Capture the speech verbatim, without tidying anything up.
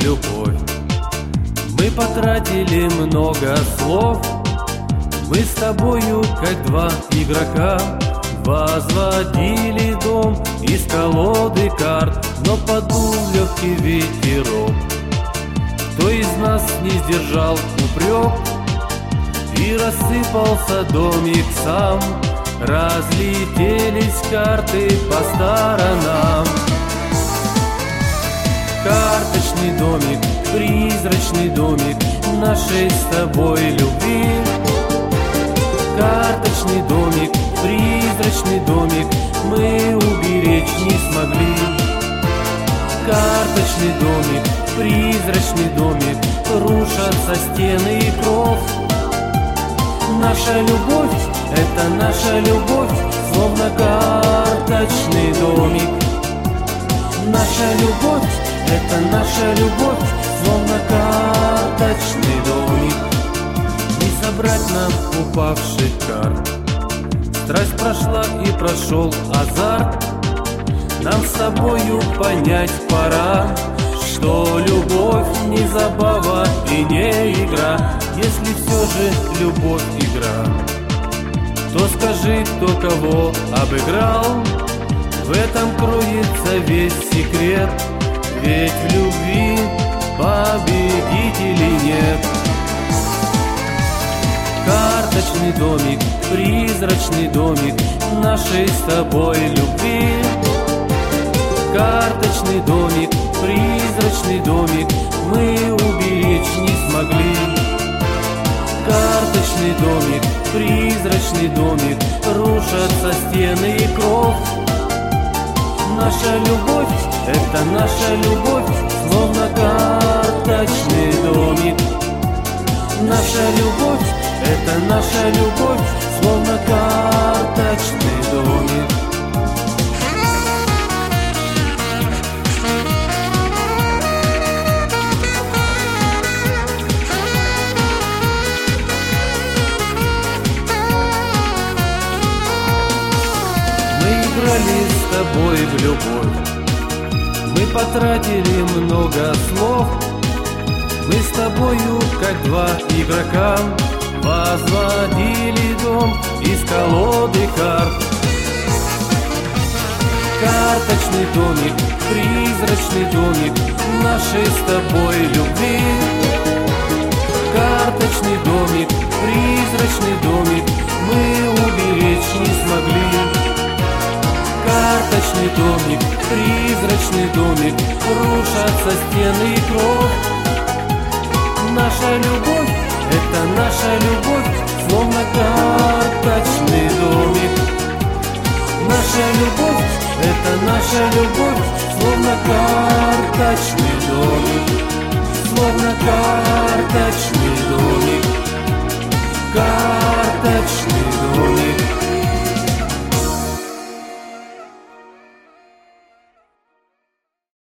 любовь. Мы потратили много слов, мы с тобою, как два игрока, возводили дом из колоды карт, но подул легкий ветерок. Кто из нас не сдержал упрек, и рассыпался домик сам, разлетелись карты по сторонам. Карточный домик, призрачный домик нашей с тобой любви. Карточный домик, призрачный домик мы уберечь не смогли. Карточный домик, призрачный домик, рушатся стены и кров. Наша любовь, это наша любовь, словно карточный домик. Наша любовь, это наша любовь, словно карточный домик. Не собрать нам упавших карт. Страсть прошла и прошел азарт. Нам с тобою понять пора, что любовь не забава и не игра. Если все же любовь игра, то скажи, кто кого обыграл. В этом кроется весь секрет, ведь в любви победителей нет. Карточный домик, призрачный домик нашей с тобой любви. Карточный домик, призрачный домик мы уберечь не смогли. Карточный домик, призрачный домик, рушатся стены и кров. Наша любовь, это наша любовь, словно карточный домик. Наша любовь, это наша любовь, словно карточный домик. С тобой в любовь мы потратили много слов. Мы с тобою, как два игрока, возводили дом из колоды карт. Карточный домик, призрачный домик нашей с тобой любви. Карточный домик, призрачный домик мы уберечь не смогли. Карточный домик, призрачный домик, рушатся стены и кровь. Наша любовь, это наша любовь, словно карточный домик. Наша любовь, это наша любовь, словно карточный домик. Словно карточный